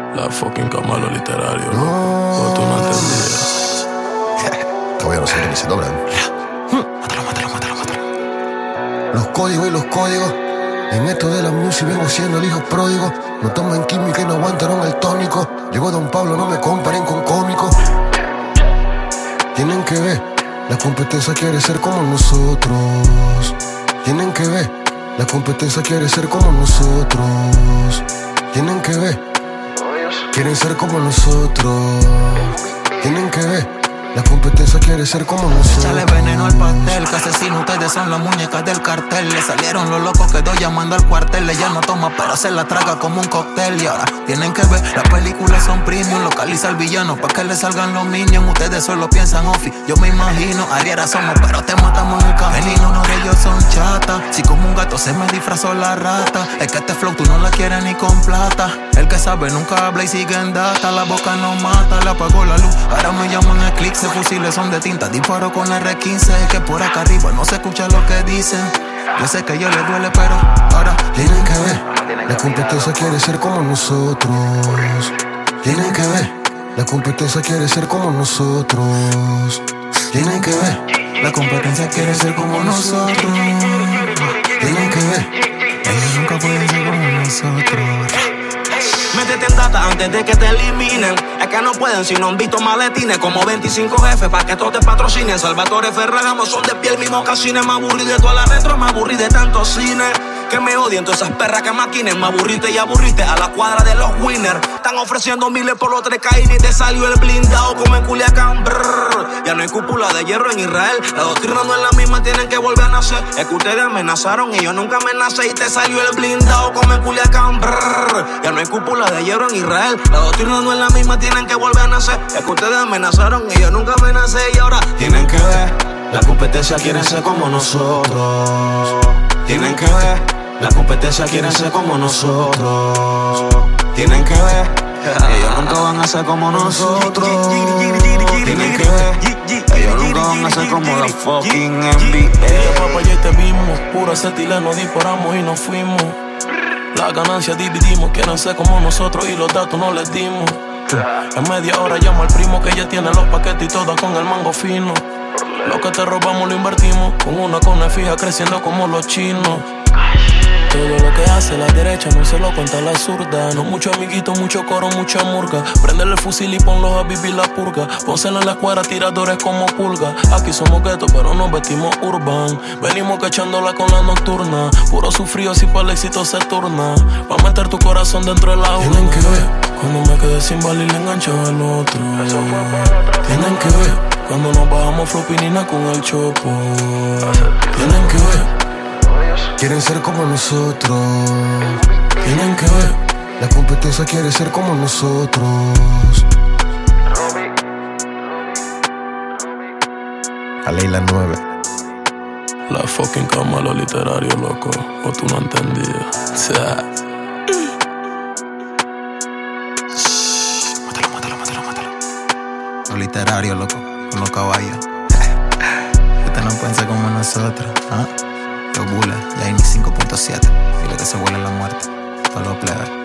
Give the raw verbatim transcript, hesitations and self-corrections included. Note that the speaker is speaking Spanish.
La fucking Camalo literario, no. Loco. Tú no entendías. Todavía no sé ni se doblan. Mátalo, mátalo, mátalo, mátalo. Los códigos y los códigos. En esto de la music vengo siendo el hijo pródigo. No toman química y no aguantaron el tónico. Llegó Don Pablo, no me comparen con cómicos. Tienen que ver, la competencia quiere ser como nosotros. Tienen que ver, la competencia quiere ser como nosotros. Tienen que ver, quieren ser como nosotros. Tienen que ver, la competencia quiere ser como nosotros. Échale veneno al pastel, que asesino ustedes son las muñecas del cartel. Le salieron los locos, quedó llamando al cuartel. Ella no toma pero se la traga como un cóctel. Y ahora tienen que ver, las películas son premium. Localiza al villano pa' que le salgan los minions. Ustedes solo piensan ofi, yo me imagino Ariera somos, pero te matamos en el camino. Uno de ellos son chatas, si como un gato se me disfrazó la rata. Es que este flow tú no la quieres ni con plata. El que sabe nunca habla y sigue en data. La boca no mata, le apagó la luz. Ahora me llaman Eclipse. Fusiles son de tinta, disparo con R quince. Que por acá arriba no se escucha lo que dicen. Yo sé que a ellos les duele, pero ahora tienen que ver, la competencia quiere ser como nosotros. Tienen que ver, la competencia quiere ser como nosotros. Tienen que ver, la competencia quiere ser como nosotros. Tienen que ver, ellos nunca pueden ser como nosotros. Métete en data antes de que te eliminen. Es que no pueden si no han visto maletines. Como veinticinco jefes pa' que todos te patrocinen. Salvatore Ferragamo son de piel, mismo casines. Me aburrí de toda la retro, me aburrí de tantos cines. Que me odien todas esas perras que maquinen. Me aburriste y aburriste a la cuadra de los winners. Están ofreciendo miles por los tres K y ni te salió el blindado como en Culiacán. Brrr. Ya no hay cúpula de hierro en Israel. La doctrina no es la misma, tienen que volver a nacer. Es que ustedes amenazaron y yo nunca amenacé. Y te salió el blindado como en Culiacán. Brrr. Ya no hay cúpula de hierro en Israel. La doctrina no es la misma, tienen que volver a nacer. Es que ustedes amenazaron y yo nunca amenacé. Y ahora tienen que ver, la competencia quiere ser como nosotros. Tienen que ver, la competencia quiere ser como nosotros. Tienen que ver, ellos nunca van a ser como nosotros. Tienen que ver, ellos nunca van a ser como la fucking N B A. Papá, ya te vimos, puro acetileno disparamos y nos fuimos. Las ganancias dividimos, quieren ser como nosotros y los datos no les dimos. En media hora llamo al primo que ya tiene los paquetes y todo con el mango fino. Lo que te robamos lo invertimos, con una cone fija creciendo como los chinos. Todo lo que hace la derecha no se lo cuenta la zurda. No mucho amiguito, mucho coro, mucha murga. Prendele el fusil y ponlos a vivir la purga. Pónsela en la escuadra, tiradores como pulga. Aquí somos guetos, pero nos vestimos urban. Venimos cachándola con la nocturna. Puro sufrido si para el éxito se turna. Pa' meter tu corazón dentro de la urna. tienen que ver, Cuando me quedé sin bala y le engancho al otro. tienen que ver, Cuando nos bajamos flopinina con el chopo. tienen que ver, quieren ser como nosotros. Tienen que ver, la competencia quiere ser como nosotros. A Leila nueve. La fucking Camalo literario, loco. O tú no entendías. O sea. Mátalo, mátalo, mátalo, mátalo. Lo literario, loco, con los caballos. Ustedes no pueden ser como nosotros, ¿ah? Los bulas, ya hay ni cinco punto siete. Dile que se vuela la muerte. Todos los plebes.